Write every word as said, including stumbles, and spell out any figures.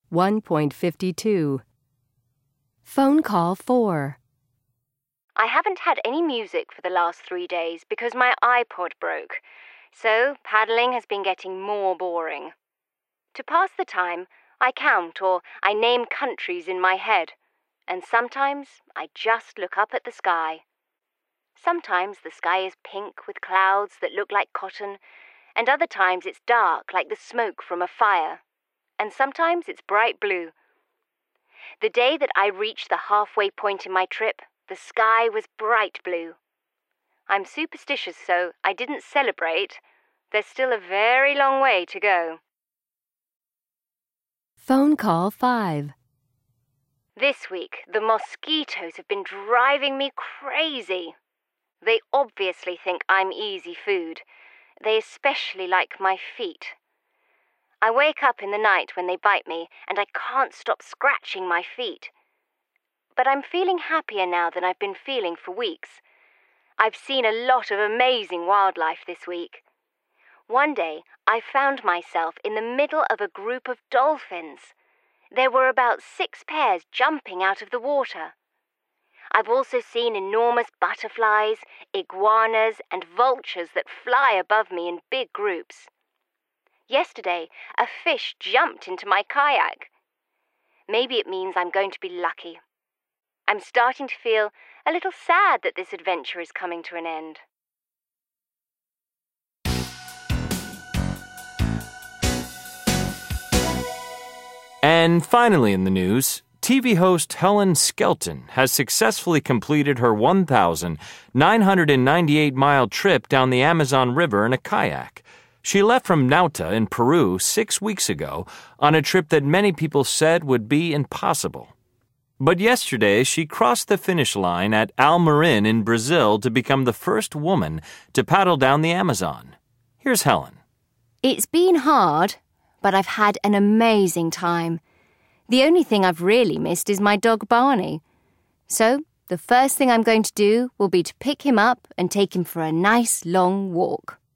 one point five two. Phone call four. I haven't had any music for the last three days because my iPod broke, so paddling has been getting more boring. To pass the time, I count or I name countries in my head, and sometimes I just look up at the sky. Sometimes the sky is pink with clouds that look like cotton, and other times it's dark like the smoke from a fire, and sometimes it's bright blue. The day that I reached the halfway point in my trip, the sky was bright blue. I'm superstitious, so I didn't celebrate. There's still a very long way to go. Phone call five. This week, the mosquitoes have been driving me crazy. They obviously think I'm easy food. They especially like my feet. I wake up in the night when they bite me, and I can't stop scratching my feet. But I'm feeling happier now than I've been feeling for weeks. I've seen a lot of amazing wildlife this week. One day, I found myself in the middle of a group of dolphins. There were about six pairs jumping out of the water. I've also seen enormous butterflies, iguanas, and vultures that fly above me in big groups. Yesterday, a fish jumped into my kayak. Maybe it means I'm going to be lucky. I'm starting to feel a little sad that this adventure is coming to an end. And finally in the news, T V host Helen Skelton has successfully completed her one thousand nine hundred ninety-eight mile trip down the Amazon River in a kayak. She left from Nauta in Peru six weeks ago on a trip that many people said would be impossible. But yesterday, she crossed the finish line at Almarin in Brazil to become the first woman to paddle down the Amazon. Here's Helen. It's been hard, but I've had an amazing time. The only thing I've really missed is my dog Barney. So, the first thing I'm going to do will be to pick him up and take him for a nice long walk.